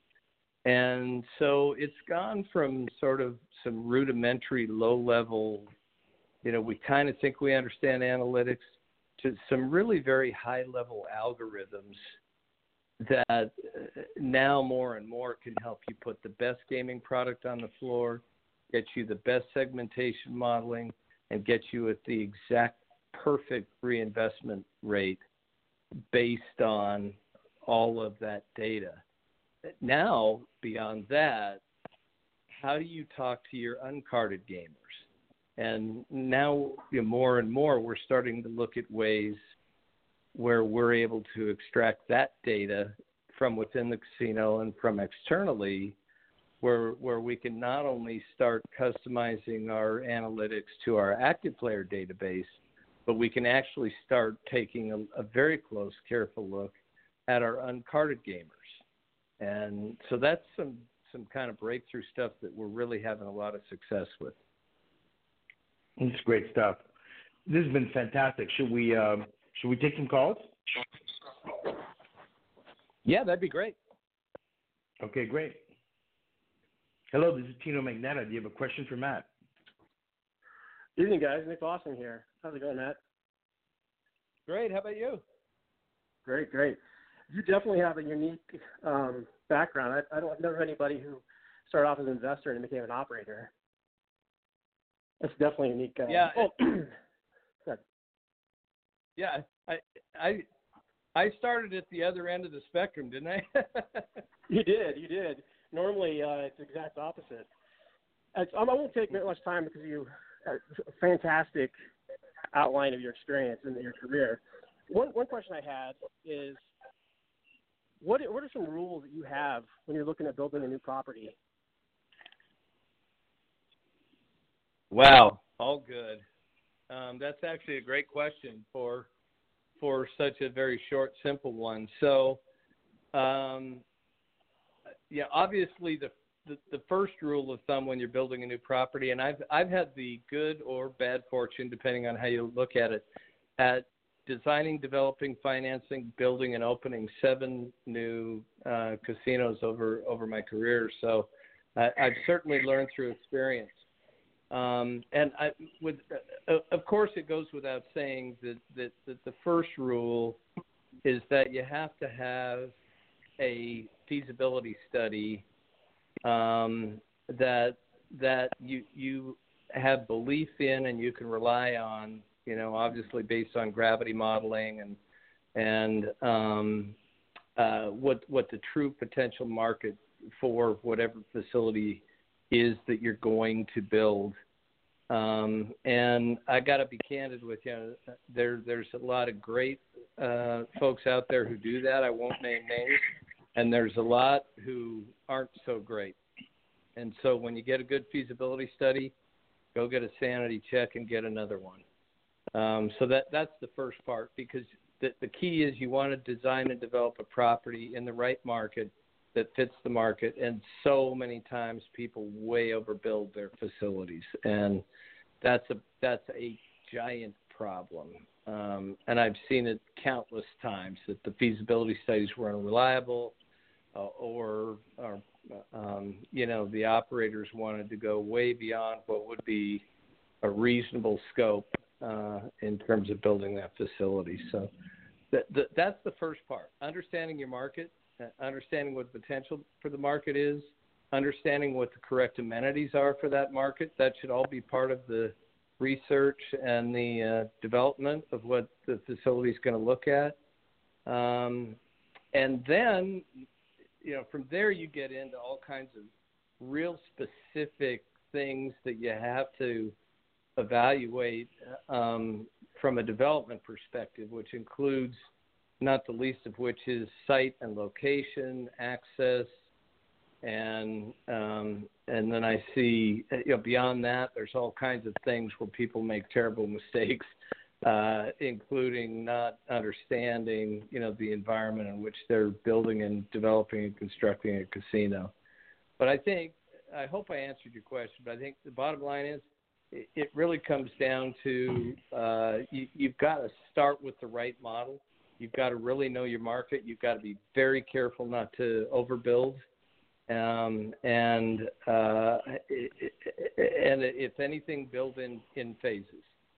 And so it's gone from sort of some rudimentary, low-level, you know, we kind of think we understand analytics, to some really very high-level algorithms that now more and more can help you put the best gaming product on the floor, get you the best segmentation modeling, and get you at the exact perfect reinvestment rate based on all of that data. Now, beyond that, how do you talk to your uncarded gamers? And now, you know, more and more, we're starting to look at ways where we're able to extract that data from within the casino and from externally, where where we can not only start customizing our analytics to our active player database, but we can actually start taking a, a very close, careful look at our uncarded gamers. And so that's some, some kind of breakthrough stuff that we're really having a lot of success with. It's great stuff. This has been fantastic. Should we um, should we take some calls? Yeah, that'd be great. Okay, great. Hello, this is Tino Magneta. Do you have a question for Matt? Evening, guys. Nick Lawson here. How's it going, Matt? Great. How about you? Great, great. You definitely have a unique um, background. I, I don't know anybody who started off as an investor and became an operator. It's definitely unique. Uh, yeah. Oh, it, yeah. I I I started at the other end of the spectrum, didn't I? You did. You did. Normally, uh, it's the exact opposite. It's, I won't take very much time because you uh, a fantastic outline of your experience and your career. One one question I had is, what what are some rules that you have when you're looking at building a new property? Wow, all good. Um, that's actually a great question for for such a very short, simple one. So, um, yeah, obviously the, the the first rule of thumb when you're building a new property, and I've I've had the good or bad fortune, depending on how you look at it, at designing, developing, financing, building, and opening seven new uh, casinos over over my career. So, I, I've certainly learned through experience. Um, and I, with, uh, of course, it goes without saying that, that, that the first rule is that you have to have a feasibility study um, that that you you have belief in and you can rely on. You know, obviously based on gravity modeling and and um, uh, what what the true potential market for whatever facility is that you're going to build. Um, and I got to be candid with you. There, there's a lot of great uh, folks out there who do that. I won't name names. And there's a lot who aren't so great. And so when you get a good feasibility study, go get a sanity check and get another one. Um, so that that's the first part, because the, the key is you want to design and develop a property in the right market that fits the market, and so many times people way overbuild their facilities, and that's a that's a giant problem. Um, and I've seen it countless times that the feasibility studies were unreliable, uh, or, or um, you know, the operators wanted to go way beyond what would be a reasonable scope uh, in terms of building that facility. So th- th- that's the first part: understanding your market. Understanding what the potential for the market is, understanding what the correct amenities are for that market. That should all be part of the research and the uh, development of what the facility is going to look at. Um, and then, you know, from there you get into all kinds of real specific things that you have to evaluate um, from a development perspective, which includes, not the least of which is site and location, access, and um, and then I see, you know, beyond that, there's all kinds of things where people make terrible mistakes, uh, including not understanding, you know, the environment in which they're building and developing and constructing a casino. But I think, I hope I answered your question, but I think the bottom line is, it, it really comes down to uh, you, you've got to start with the right model. You've got to really know your market. You've got to be very careful not to overbuild. um, and uh, and if anything, build in, in phases.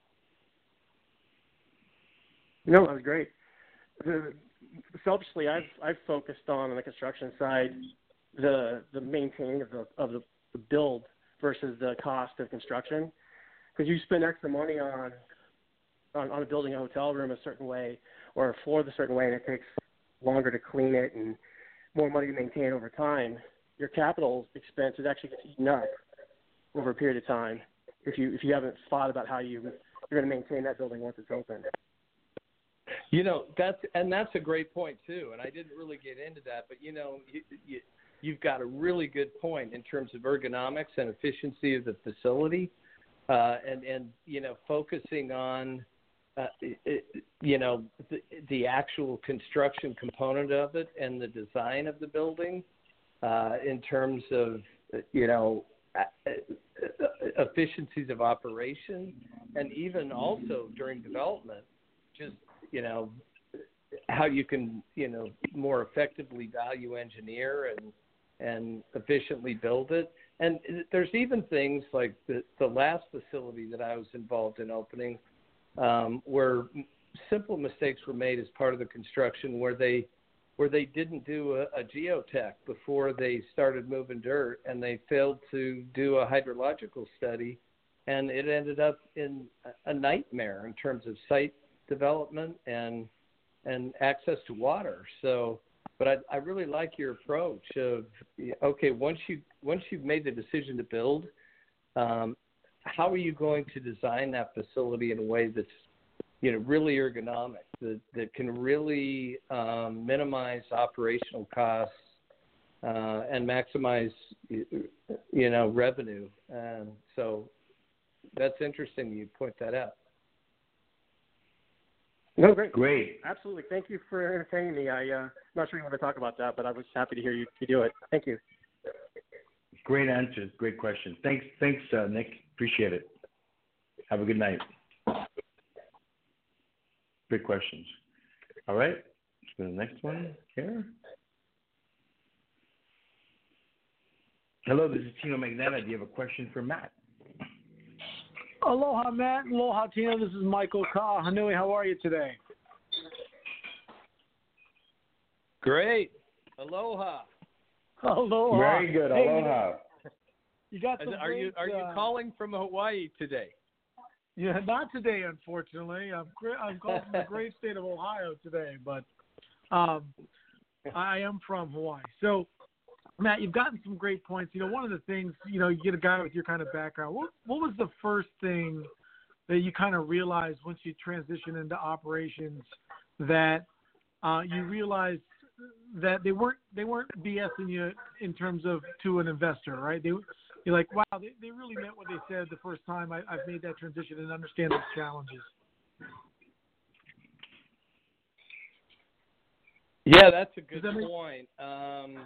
No, that was great. The, selfishly, I've I've focused on on the construction side the the maintaining of the of the, the build versus the cost of construction, because you spend extra money on, on on building a hotel room a certain way or a floor a certain way, and it takes longer to clean it and more money to maintain over time. Your capital expense is actually gets eaten up over a period of time if you if you haven't thought about how you you're going to maintain that building once it's open. You know, that's and that's a great point too. And I didn't really get into that, but you know, you, you, you've got a really good point in terms of ergonomics and efficiency of the facility, uh, and and you know, focusing on uh, it, you know the, the actual construction component of it and the design of the building, uh, in terms of you know efficiencies of operation, and even also during development, just you know, how you can, you know, more effectively value engineer and and efficiently build it. And there's even things like the, the last facility that I was involved in opening, um, where simple mistakes were made as part of the construction, where they where they didn't do a, a geotech before they started moving dirt, and they failed to do a hydrological study, and it ended up in a nightmare in terms of site development and and access to water. So, but I, I really like your approach of, okay, once you once you've made the decision to build, um, how are you going to design that facility in a way that's, you know, really ergonomic, that that can really um, minimize operational costs uh, and maximize, you know, revenue. And so, that's interesting you point that out. No, great. Great. Absolutely. Thank you for entertaining me. I, uh, I'm not sure you want to talk about that, but I was happy to hear you, you do it. Thank you. Great answers. Great questions. Thanks, thanks, uh, Nick. Appreciate it. Have a good night. Good questions. All right. Let's go to the next one here. Hello, this is Tino Magneta. Do you have a question for Matt? Aloha, Matt. Aloha, Tino. This is Michael Kahanui. How are you today? Great. Aloha. Aloha. Very good. Hey, Aloha. you got some Are great, you are you uh, calling from Hawaii today? Yeah, not today, unfortunately. I'm I'm calling from the great state of Ohio today, but um, I am from Hawaii. So, Matt, you've gotten some great points. You know, one of the things, you know, you get a guy with your kind of background. What, what was the first thing that you kind of realized once you transitioned into operations that uh, you realized that they weren't they weren't BSing you in terms of to an investor, right? They you're like, wow, they, they really meant what they said the first time I, I've made that transition and understand those challenges. Yeah, that's a good Does that make- point. Um,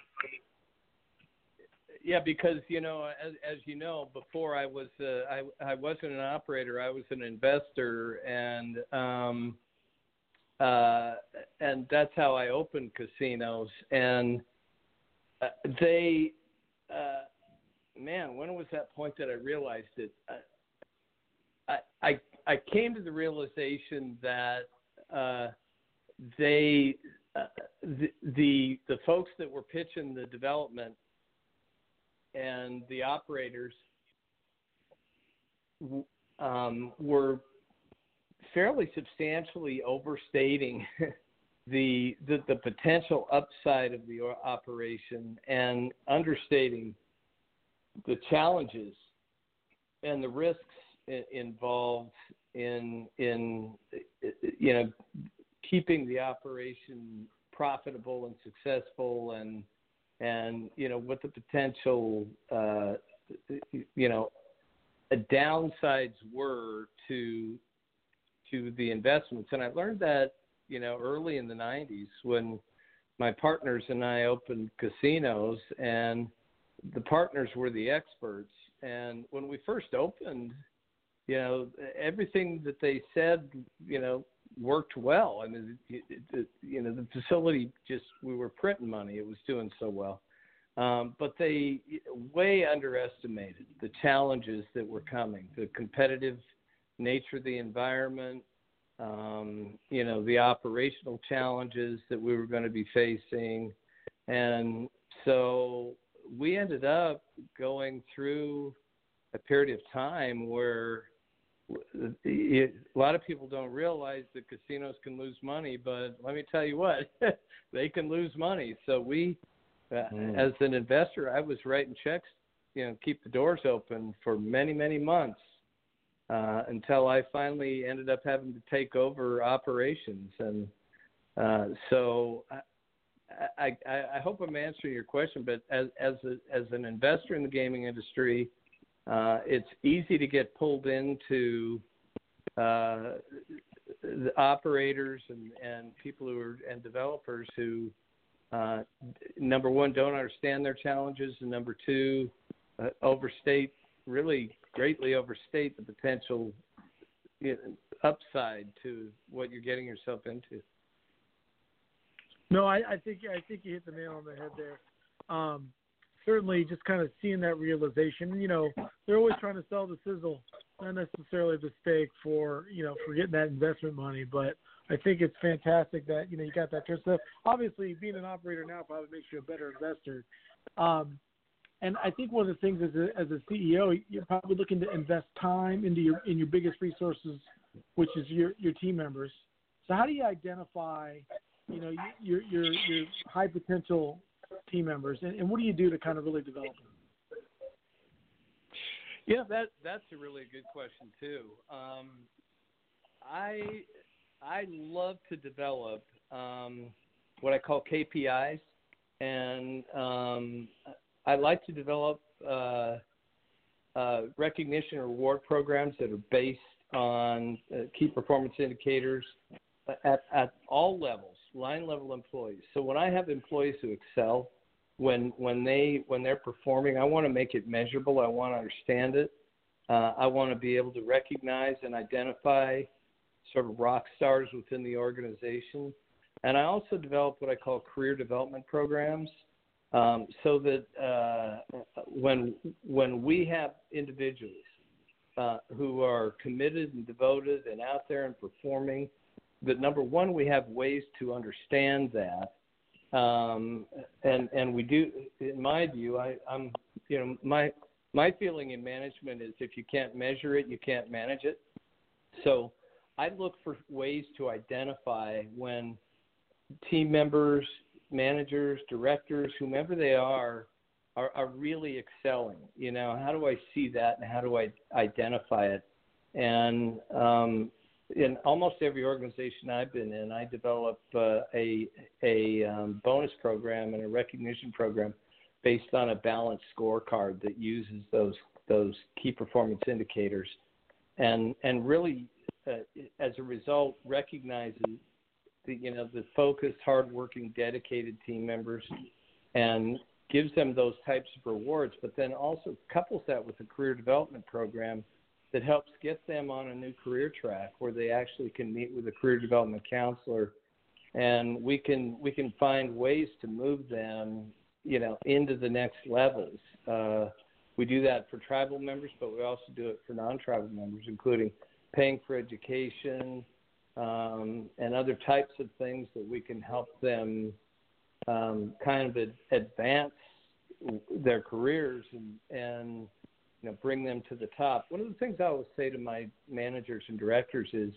yeah, because you know, as, as you know, before I was uh, I I wasn't an operator, I was an investor, and um, uh, and that's how I opened casinos. And uh, they, uh, man, when was that point that I realized it? I I I came to the realization that uh, they uh, the, the the folks that were pitching the development and the operators um, were fairly substantially overstating the, the the potential upside of the operation and understating the challenges and the risks involved in in you know keeping the operation profitable and successful, and and you know what the potential uh, you know downsides were to to the investments. And I learned that you know early in the nineties when my partners and I opened casinos, and the partners were the experts. And when we first opened, you know everything that they said you know worked well. I mean, it, it, it, you know, the facility just, we were printing money. It was doing so well. Um, but they way underestimated the challenges that were coming, the competitive nature of the environment, um, you know, the operational challenges that we were going to be facing. And so we ended up going through a period of time where it, a lot of people don't realize that casinos can lose money, but let me tell you what, they can lose money. So we, uh, mm. as an investor, I was writing checks, you know, keep the doors open for many, many months uh, until I finally ended up having to take over operations. And uh, so I, I, I hope I'm answering your question, but as, as, a, as an investor in the gaming industry, uh, it's easy to get pulled into uh, the operators and, and people who are, and developers who, uh, number one, don't understand their challenges, and number two, uh, overstate, really greatly overstate the potential, you know, upside to what you're getting yourself into. No, I, I think I think you hit the nail on the head there. Um, certainly, just kind of seeing that realization. You know, they're always trying to sell the sizzle, not necessarily the steak for you know for getting that investment money. But I think it's fantastic that you know you got that trust. So obviously, being an operator now probably makes you a better investor. Um, and I think one of the things as a, as a C E O, you're probably looking to invest time into your in your biggest resources, which is your your team members. So how do you identify you know, your your your high potential team members, and, and what do you do to kind of really develop them? Yeah, that that's a really good question too. Um, I I love to develop um, what I call K P Is, and um, I like to develop uh, uh, recognition or reward programs that are based on uh, key performance indicators at at all levels. Line level employees. So when I have employees who excel, when when they when they're performing, I want to make it measurable. I want to understand it. Uh, I want to be able to recognize and identify sort of rock stars within the organization. And I also develop what I call career development programs, um, so that uh, when when we have individuals uh, who are committed and devoted and out there and performing, that number one, we have ways to understand that, um, and and we do. In my view, I, I'm you know my my feeling in management is if you can't measure it, you can't manage it. So I look for ways to identify when team members, managers, directors, whomever they are, are, are really excelling. You know, how do I see that, and how do I identify it? And um, in almost every organization I've been in, I develop uh, a a um, bonus program and a recognition program based on a balanced scorecard that uses those those key performance indicators, and and really, uh, as a result, recognizes the you know the focused, hardworking, dedicated team members, and gives them those types of rewards. But then also couples that with a career development program that helps get them on a new career track where they actually can meet with a career development counselor, and we can we can find ways to move them, you know, into the next levels. Uh, we do that for tribal members, but we also do it for non-tribal members, including paying for education um, and other types of things that we can help them um, kind of ad- advance their careers and and you know, bring them to the top. One of the things I always say to my managers and directors is,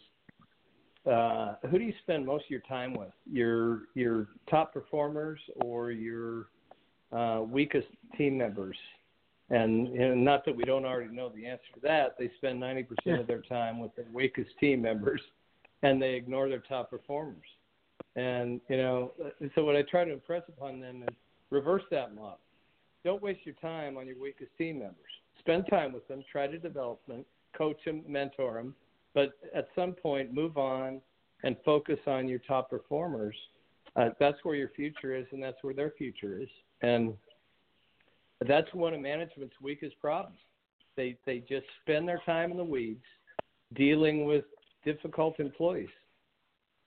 uh, who do you spend most of your time with? Your your top performers or your uh, weakest team members? And, and not that we don't already know the answer to that. They spend ninety percent of their time with their weakest team members, and they ignore their top performers. And, you know, so what I try to impress upon them is reverse that model. Don't waste your time on your weakest team members. Spend time with them, try to develop them, coach them, mentor them, but at some point move on and focus on your top performers. Uh, that's where your future is, and that's where their future is. And that's one of management's weakest problems. They they just spend their time in the weeds dealing with difficult employees.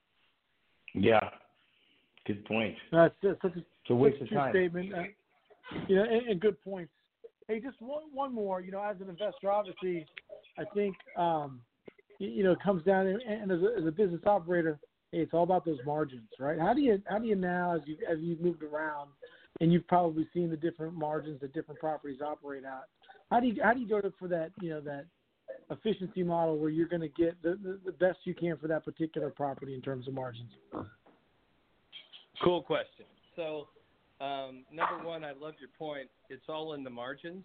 Yeah, good point. That's uh, such a, it's a waste such a of true time. statement. Uh, you know, and, and good points. Hey, just one, one more. You know, as an investor, obviously, I think um, you, you know it comes down and, and as, a, as a business operator, hey, it's all about those margins, right? How do you how do you now, as you as you've moved around, and you've probably seen the different margins that different properties operate at? How do you how do you go to for that you know that efficiency model where you're going to get the, the, the best you can for that particular property in terms of margins? Cool question. So, um, number one, I love your point. It's all in the margins.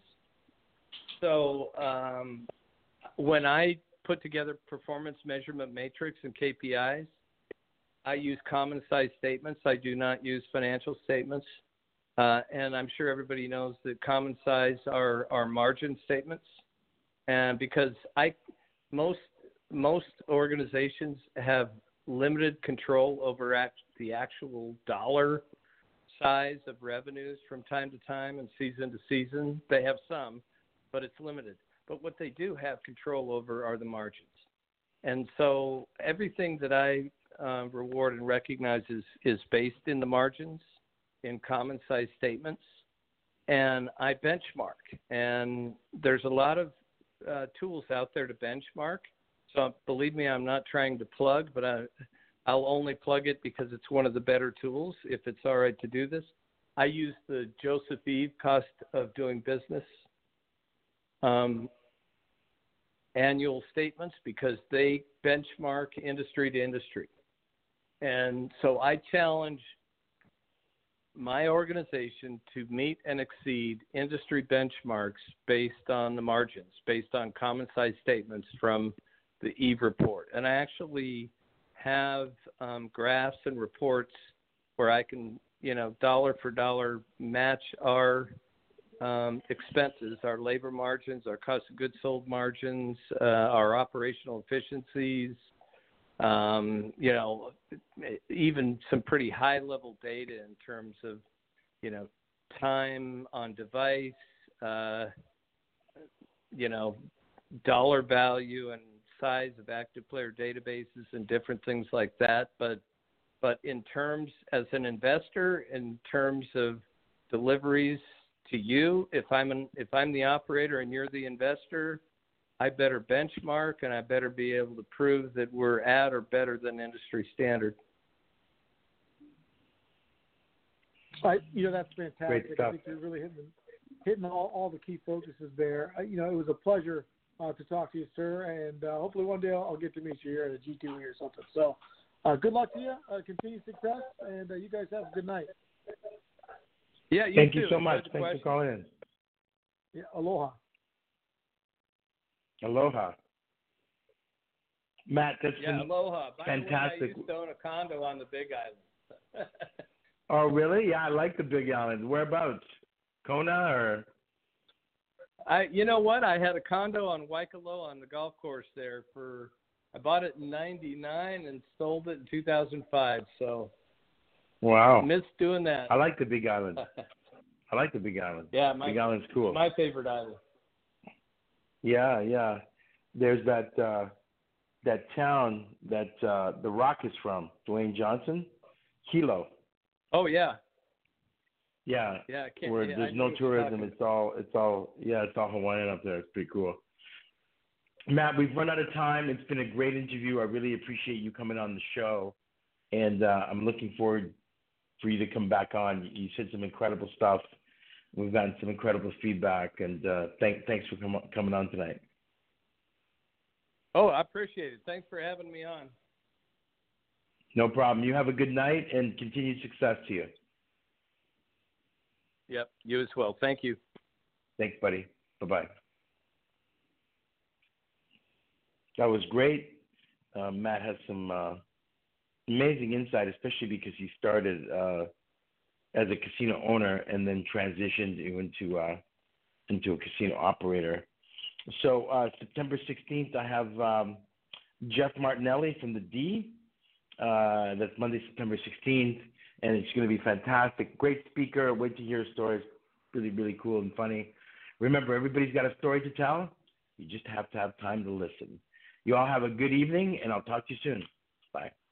So, um, when I put together performance measurement matrix and K P Is, I use common size statements. I do not use financial statements. Uh, and I'm sure everybody knows that common size are, are margin statements. And because I, most, most organizations have limited control over act, the actual dollar size of revenues from time to time and season to season. They have some, but it's limited. But what they do have control over are the margins. And so everything that I uh, reward and recognize is, is based in the margins, in common size statements, and I benchmark. And there's a lot of uh, tools out there to benchmark. So believe me, I'm not trying to plug, but I, I'll only plug it because it's one of the better tools, if it's all right to do this. I use the Joseph Eve cost of doing business um, annual statements because they benchmark industry to industry. And so I challenge my organization to meet and exceed industry benchmarks based on the margins, based on common size statements from the Eve report. And I actually have um, graphs and reports where I can, you know, dollar for dollar match our um, expenses, our labor margins, our cost of goods sold margins, uh, our operational efficiencies, um, you know, even some pretty high level data in terms of, you know, time on device, uh, you know, dollar value and size of active player databases and different things like that. But, but in terms as an investor, in terms of deliveries to you, if I'm an, if I'm the operator and you're the investor, I better benchmark and I better be able to prove that we're at or better than industry standard. I, you know, that's fantastic. Great stuff. I think you're really hitting, hitting all, all the key focuses there. Uh, you know, it was a pleasure uh, to talk to you, sir, and uh, hopefully one day I'll, I'll get to meet you here at a G two E or something. So uh, good luck to you, uh, continued success, and uh, you guys have a good night. Yeah, you Thank too. you so much. Good Thanks question. for calling in. Yeah, aloha. Aloha. Matt, that's Yeah, been aloha. By fantastic. the way, I used to own a condo on the Big Island. Oh, really? Yeah, I like the Big Island. Whereabouts? Kona or? I, you know what? I had a condo on Waikoloa on the golf course there for. I bought it in ninety-nine and sold it in two thousand five. So. Wow. I miss doing that. I like the Big Island. I like the Big Island. Yeah, my, Big Island's cool. My favorite island. Yeah, yeah. There's that uh, that town that uh, The Rock is from, Dwayne Johnson, Hilo. Oh yeah. Yeah. Yeah. I can't, Where yeah, there's I no know what you're tourism. talking It's all it's all yeah. It's all Hawaiian up there. It's pretty cool. Matt, we've run out of time. It's been a great interview. I really appreciate you coming on the show, and uh, I'm looking forward for you to come back on. You said some incredible stuff. We've gotten some incredible feedback, and uh, thank, thanks for com- coming on tonight. Oh, I appreciate it. Thanks for having me on. No problem. You have a good night and continued success to you. Yep, you as well. Thank you. Thanks, buddy. Bye-bye. That was great. Uh, Matt has some uh, amazing insight, especially because he started uh, as a casino owner and then transitioned into uh, into a casino operator. So uh, September sixteenth, I have um, Jeff Martinelli from the D. Uh, that's Monday, September sixteenth, and it's going to be fantastic. Great speaker. Wait to hear his stories. Really, really cool and funny. Remember, everybody's got a story to tell. You just have to have time to listen. You all have a good evening, and I'll talk to you soon. Bye.